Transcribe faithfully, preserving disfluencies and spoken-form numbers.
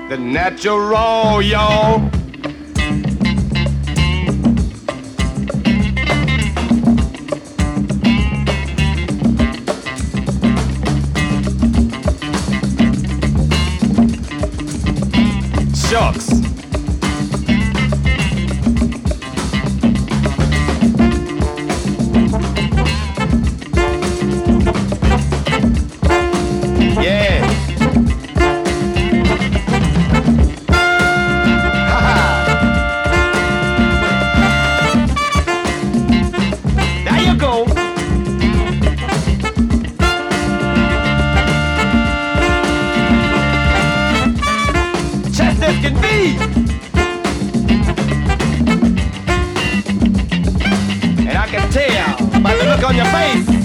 the natural, y'all. Shucks. Yeah. Ha-ha. There you go. Chest as can be. And I can tell by the look on your face